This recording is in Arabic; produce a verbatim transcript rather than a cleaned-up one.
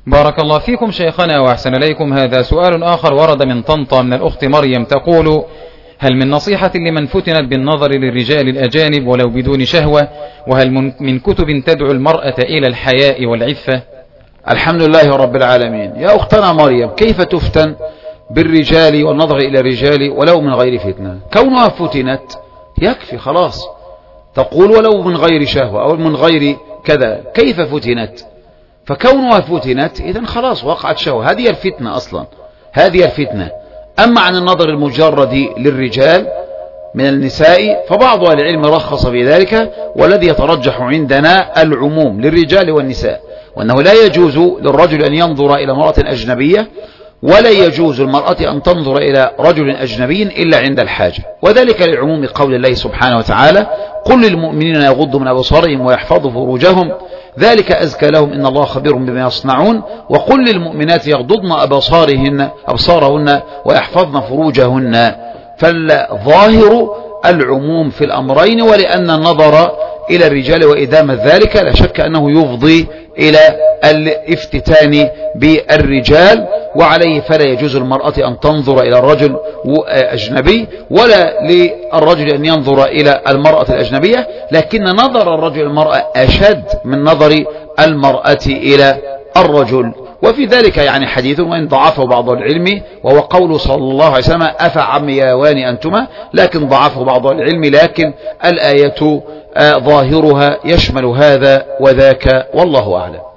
بارك الله فيكم شيخنا وأحسن إليكم. هذا سؤال آخر ورد من طنطا من الأخت مريم تقول: هل من نصيحة لمن فتنت بالنظر للرجال الأجانب ولو بدون شهوة؟ وهل من كتب تدعو المرأة إلى الحياء والعفة؟ الحمد لله رب العالمين. يا أختنا مريم، كيف تفتن بالرجال والنظر إلى الرجال ولو من غير فتنة؟ كونها فتنت يكفي خلاص، تقول ولو من غير شهوة أو من غير كذا. كيف فتنت؟ فكونها فتنت إذن خلاص وقعت شهوة. هذه الفتنة أصلا، هذه الفتنة. أما عن النظر المجرد للرجال من النساء فبعض أهل العلم رخص في ذلك، والذي يترجح عندنا العموم للرجال والنساء، وأنه لا يجوز للرجل أن ينظر إلى امرأة أجنبية، ولا يجوز المرأة أن تنظر إلى رجل أجنبي إلا عند الحاجة، وذلك لعموم قول الله سبحانه وتعالى: قل للمؤمنين يغضوا من أبصارهم ويحفظوا فروجهم ذلك أزكى لهم إن الله خبير بما يصنعون، وقل للمؤمنات يغضضن أبصارهن أبصارهن ويحفظن فروجهن. فالظاهر العموم في الأمرين، ولأن النظر إلى الرجال وإدامة ذلك لا شك أنه يفضي إلى الافتتان بالرجال، وعليه فلا يجوز المرأة أن تنظر إلى الرجل أجنبي، ولا للرجل أن ينظر إلى المرأة الأجنبية، لكن نظر الرجل المرأة أشد من نظر المرأة إلى الرجل. وفي ذلك يعني حديث وإن ضعفه بعض العلم، وهو قول صلى الله عليه وسلم: أفعمياوان أنتما، لكن ضعفه بعض العلم، لكن الآية ظاهرها يشمل هذا وذاك، والله أعلم.